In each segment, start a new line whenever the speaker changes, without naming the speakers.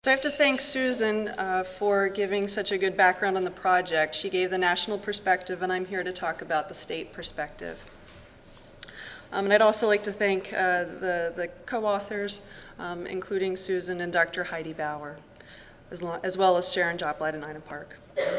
So I have to thank Susan for giving such a good background on the project. She gave the national perspective, and I'm here to talk about the state perspective. And I'd also like to thank the co-authors, including Susan and Dr. Heidi Bauer, as well as Sharon Joplin and Ina Park.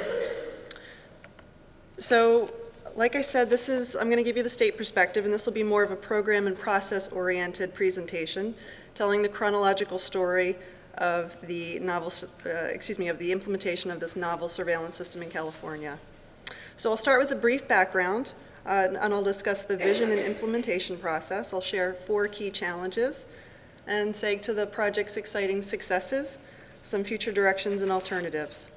So, like I said, I'm going to give you the state perspective, and this will be more of a program and process-oriented presentation, telling the chronological story of the of the implementation of this novel surveillance system in California. So I'll start with a brief background, and I'll discuss the vision and implementation process. I'll share 4 key challenges and segue to the project's exciting successes, some future directions and alternatives.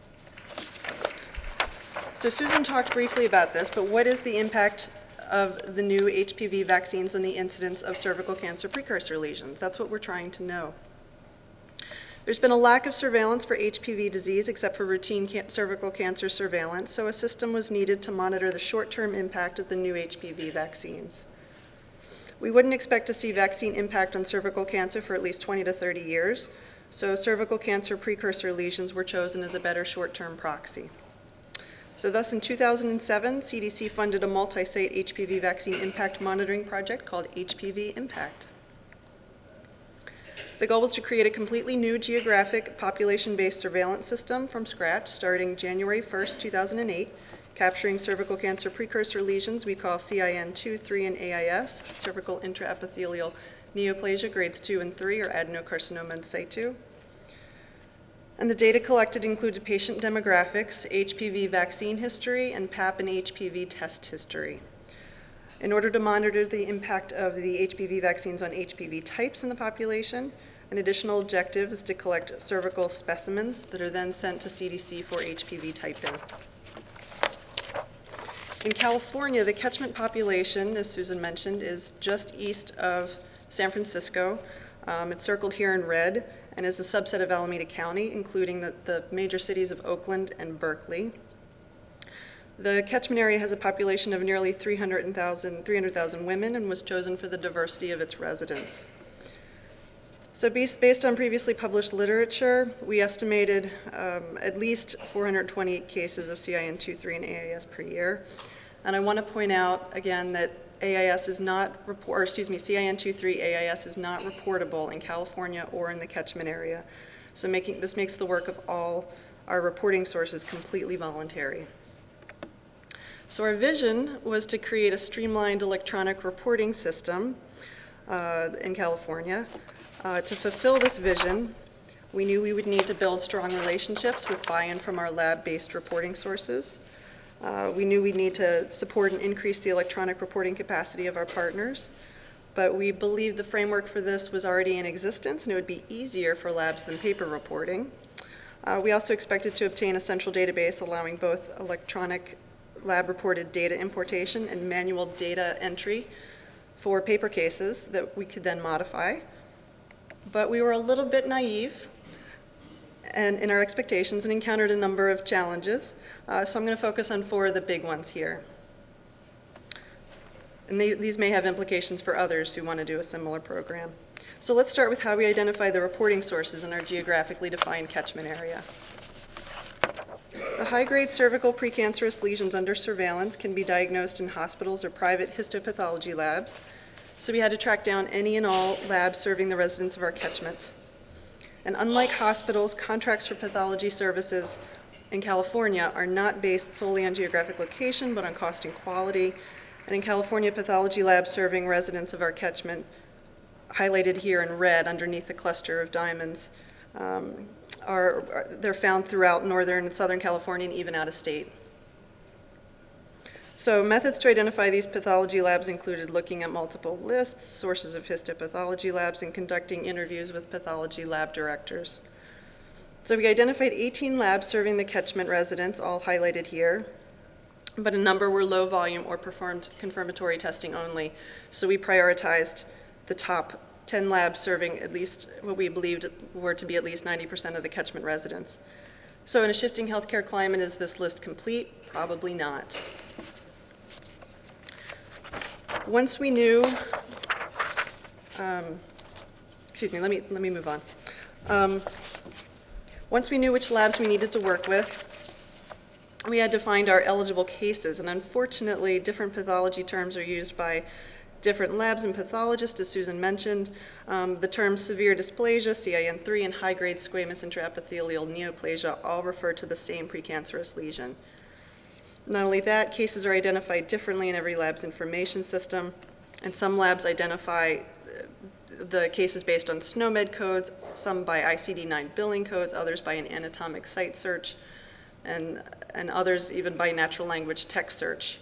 So Susan talked briefly about this, but what is the impact of the new HPV vaccines on the incidence of cervical cancer precursor lesions? That's what we're trying to know. There's been a lack of surveillance for HPV disease except for routine cervical cancer surveillance, so a system was needed to monitor the short-term impact of the new HPV vaccines. We wouldn't expect to see vaccine impact on cervical cancer for at least 20 to 30 years, so cervical cancer precursor lesions were chosen as a better short-term proxy. So thus in 2007, CDC funded a multi-site HPV vaccine impact monitoring project called HPV Impact. The goal was to create a completely new geographic population-based surveillance system from scratch starting January 1st, 2008, capturing cervical cancer precursor lesions we call CIN 2, 3, and AIS, cervical intraepithelial neoplasia grades 2 and 3, or adenocarcinoma in situ. And the data collected included patient demographics, HPV vaccine history, and PAP and HPV test history. In order to monitor the impact of the HPV vaccines on HPV types in the population, an additional objective is to collect cervical specimens that are then sent to CDC for HPV typing. In California, the catchment population, as Susan mentioned, is just east of San Francisco. It's circled here in red and is a subset of Alameda County, including the major cities of Oakland and Berkeley. The catchment area has a population of nearly 300,000 women and was chosen for the diversity of its residents. So based on previously published literature, we estimated at least 428 cases of CIN 2-3 and AIS per year. And I want to point out again that CIN 2-3 AIS is not reportable in California or in the catchment area. So this makes the work of all our reporting sources completely voluntary. So our vision was to create a streamlined electronic reporting system in California. To fulfill this vision, we knew we would need to build strong relationships with buy-in from our lab-based reporting sources. We knew we'd need to support and increase the electronic reporting capacity of our partners, but we believed the framework for this was already in existence and it would be easier for labs than paper reporting. We also expected to obtain a central database allowing both electronic lab-reported data importation and manual data entry for paper cases that we could then modify. But we were a little bit naive in our expectations and encountered a number of challenges. So I'm going to focus on 4 of the big ones here. And these may have implications for others who want to do a similar program. So let's start with how we identify the reporting sources in our geographically defined catchment area. The high-grade cervical precancerous lesions under surveillance can be diagnosed in hospitals or private histopathology labs, so we had to track down any and all labs serving the residents of our catchment. And unlike hospitals, contracts for pathology services in California are not based solely on geographic location, but on cost and quality. And in California, pathology labs serving residents of our catchment, highlighted here in red underneath the cluster of diamonds, they're found throughout northern and southern California and even out of state. So methods to identify these pathology labs included looking at multiple lists, sources of histopathology labs, and conducting interviews with pathology lab directors. So we identified 18 labs serving the catchment residents, all highlighted here, but a number were low volume or performed confirmatory testing only. So we prioritized the top 10 labs serving at least what we believed were to be at least 90% of the catchment residents. So in a shifting healthcare climate, is this list complete? Probably not. Once we knew, let me move on. Once we knew which labs we needed to work with, we had to find our eligible cases, and unfortunately, different pathology terms are used by different labs and pathologists, as Susan mentioned. The terms severe dysplasia, CIN3, and high-grade squamous intraepithelial neoplasia all refer to the same precancerous lesion. Not only that, cases are identified differently in every lab's information system, and some labs identify the cases based on SNOMED codes, some by ICD-9 billing codes, others by an anatomic site search, and others even by natural language text search.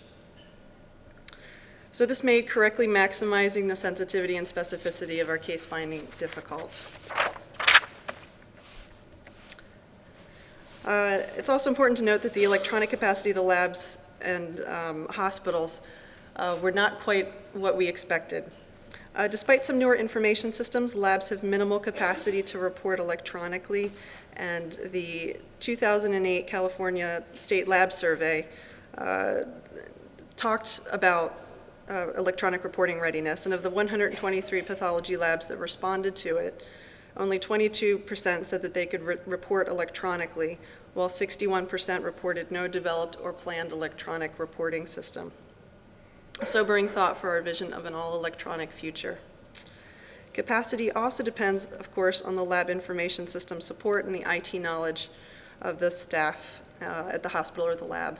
So this made correctly maximizing the sensitivity and specificity of our case finding difficult. It's also important to note that the electronic capacity of the labs and hospitals were not quite what we expected. Despite some newer information systems, labs have minimal capacity to report electronically, and the 2008 California State Lab Survey talked about electronic reporting readiness, and of the 123 pathology labs that responded to it, only 22% said that they could report electronically, while 61% reported no developed or planned electronic reporting system. A sobering thought for our vision of an all-electronic future. Capacity also depends, of course, on the lab information system support and the IT knowledge of the staff at the hospital or the lab.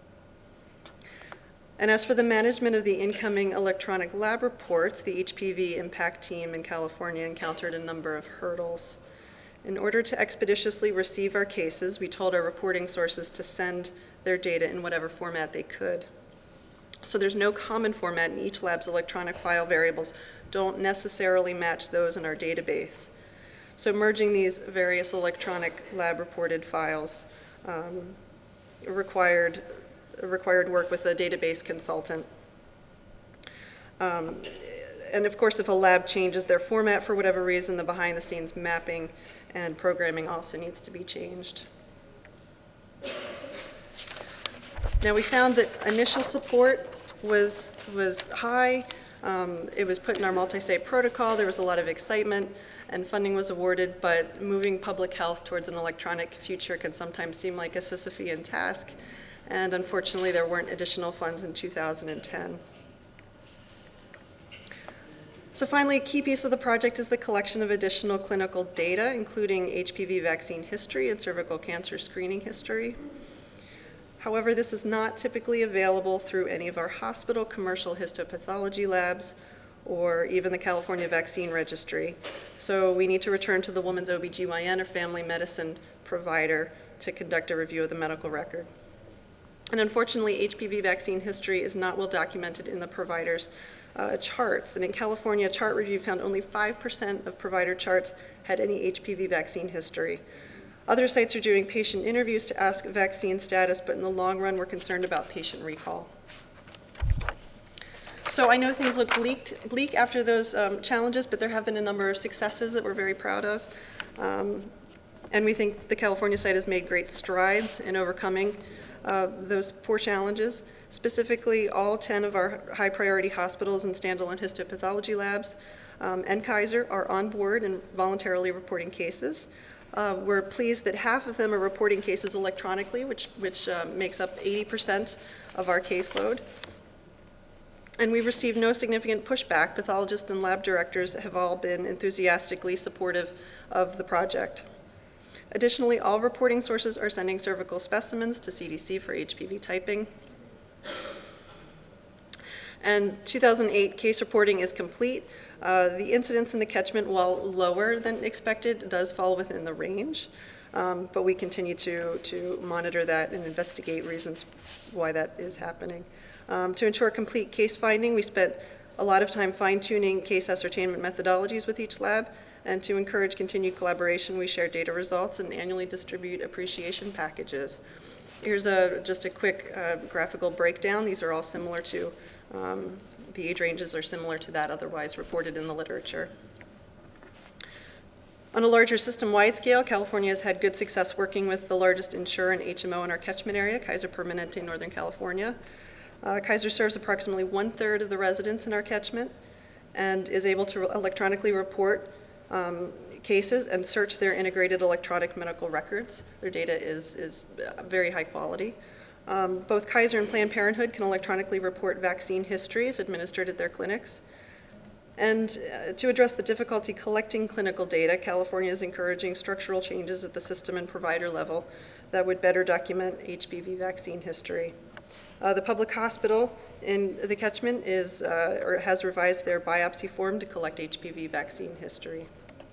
And as for the management of the incoming electronic lab reports, the HPV impact team in California encountered a number of hurdles. In order to expeditiously receive our cases, we told our reporting sources to send their data in whatever format they could. So there's no common format, and each lab's electronic file variables don't necessarily match those in our database. So merging these various electronic lab reported files required work with a database consultant. And of course, if a lab changes their format for whatever reason, the behind-the-scenes mapping and programming also needs to be changed. Now, we found that initial support was high. It was put in our multi-site protocol. There was a lot of excitement, and funding was awarded, but moving public health towards an electronic future can sometimes seem like a Sisyphean task, and unfortunately, there weren't additional funds in 2010. So finally, a key piece of the project is the collection of additional clinical data, including HPV vaccine history and cervical cancer screening history. However, this is not typically available through any of our hospital commercial histopathology labs or even the California Vaccine Registry. So we need to return to the woman's OBGYN or family medicine provider to conduct a review of the medical record. And unfortunately, HPV vaccine history is not well documented in the provider's charts. And in California, chart review found only 5% of provider charts had any HPV vaccine history. Other sites are doing patient interviews to ask vaccine status, but in the long run, we're concerned about patient recall. So I know things look bleak after those challenges, but there have been a number of successes that we're very proud of. And we think the California site has made great strides in overcoming those poor challenges. Specifically, all 10 of our high priority hospitals and standalone histopathology labs and Kaiser are on board and voluntarily reporting cases. We're pleased that half of them are reporting cases electronically, which makes up 80% of our caseload. And we've received no significant pushback. Pathologists and lab directors have all been enthusiastically supportive of the project. Additionally, all reporting sources are sending cervical specimens to CDC for HPV typing. And 2008 case reporting is complete. The incidence in the catchment, while lower than expected, does fall within the range. But we continue to monitor that and investigate reasons why that is happening. To ensure complete case finding, we spent a lot of time fine-tuning case ascertainment methodologies with each lab, and to encourage continued collaboration, we share data results and annually distribute appreciation packages. Here's just a quick graphical breakdown. These are all similar to, the age ranges are similar to that otherwise reported in the literature. On a larger system-wide scale, California has had good success working with the largest insurer and HMO in our catchment area, Kaiser Permanente, Northern California. Kaiser serves approximately 1/3 of the residents in our catchment and is able to electronically report cases and search their integrated electronic medical records. Their data is very high quality. Both Kaiser and Planned Parenthood can electronically report vaccine history if administered at their clinics. And to address the difficulty collecting clinical data, California is encouraging structural changes at the system and provider level that would better document HPV vaccine history. The public hospital in the catchment has revised their biopsy form to collect HPV vaccine history.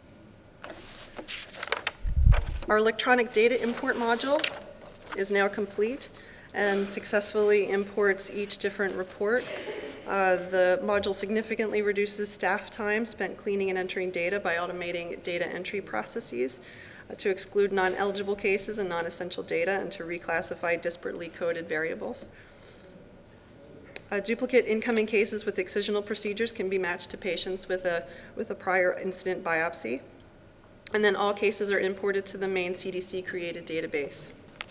Our electronic data import module is now complete and successfully imports each different report. The module significantly reduces staff time spent cleaning and entering data by automating data entry processes to exclude non-eligible cases and non-essential data and to reclassify disparately coded variables. Duplicate incoming cases with excisional procedures can be matched to patients with a prior incident biopsy. And then all cases are imported to the main CDC-created database.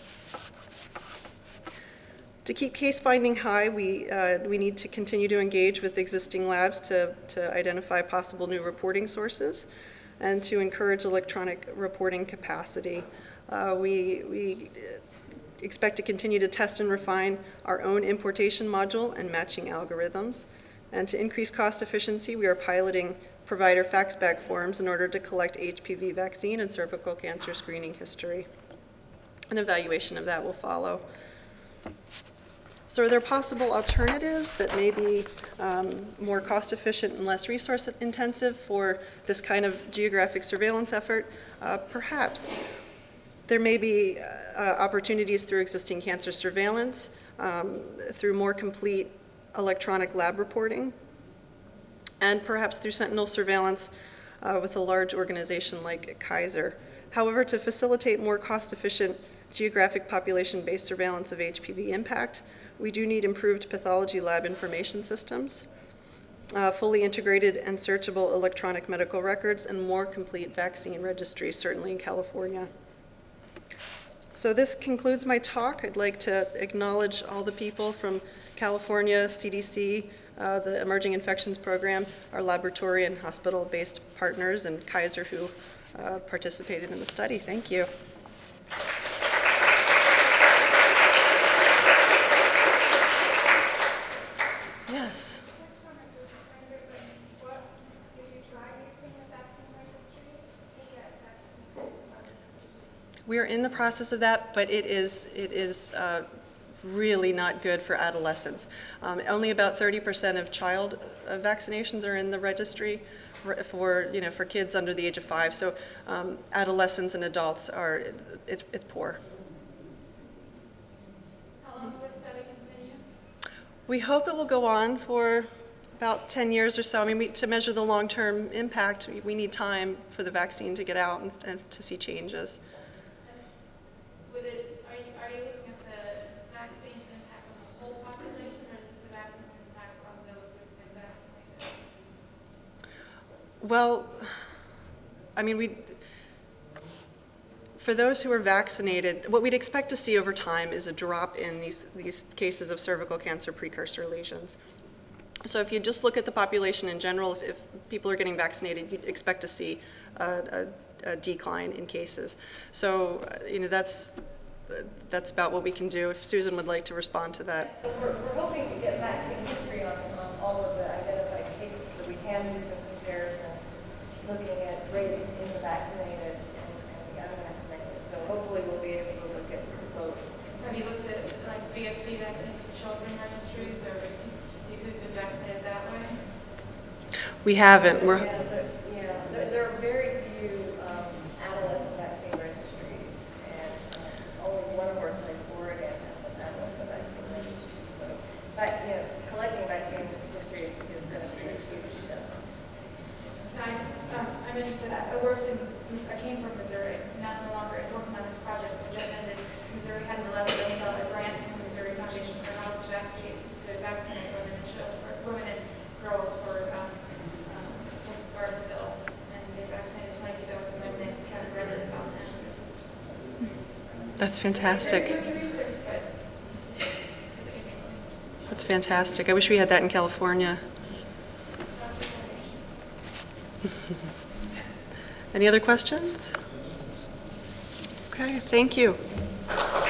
To keep case finding high, we need to continue to engage with existing labs to identify possible new reporting sources and to encourage electronic reporting capacity. We expect to continue to test and refine our own importation module and matching algorithms. And to increase cost efficiency, we are piloting provider fax-back forms in order to collect HPV vaccine and cervical cancer screening history. An evaluation of that will follow. So are there possible alternatives that may be more cost efficient and less resource intensive for this kind of geographic surveillance effort? Perhaps. There may be opportunities through existing cancer surveillance, through more complete electronic lab reporting, and perhaps through sentinel surveillance with a large organization like Kaiser. However, to facilitate more cost-efficient geographic population-based surveillance of HPV impact, we do need improved pathology lab information systems, fully integrated and searchable electronic medical records, and more complete vaccine registries, certainly in California. So this concludes my talk. I'd like to acknowledge all the people from California, CDC, the Emerging Infections Program, our laboratory and hospital-based partners, and Kaiser who participated in the study. Thank you. Yes. We are in the process of that, but it is really not good for adolescents. Only about 30% of child vaccinations are in the registry for kids under the age of 5. So adolescents and adults it's poor.
How long will this study continue?
We hope it will go on for about 10 years or so. I mean, to measure the long-term impact, we need time for the vaccine to get out and to see changes.
Are you looking at the vaccine's impact on the whole population, or is the vaccine's impact on those who've been vaccinated?
Well, I mean, for those who are vaccinated, what we'd expect to see over time is a drop in these cases of cervical cancer precursor lesions. So if you just look at the population in general, if people are getting vaccinated, you'd expect to see a decline in cases. So, that's about what we can do. If Susan would like to respond to that.
So we're hoping to get vaccine history on all of the identified cases so we can do some comparisons looking at rates in the vaccinated and the unvaccinated. So hopefully we'll be able to look at both.
Have you looked at like VFC vaccine for children registries, or to see who's been vaccinated that way?
We haven't.
There are very few adolescent vaccine registries, and only one of our sites, Oregon, has an adolescent vaccine registry. So, but collecting vaccine history is going to be a huge step.
I'm interested. I came from Missouri, not no longer working on this project, but just ended. Missouri had an $11 million grant from the Missouri Foundation for Health to vaccinate women and girls for Gardasil, and they vaccinated 22,000 women and kind of read it about national system.
That's fantastic. That's fantastic. I wish we had that in California. Any other questions? Okay, thank you.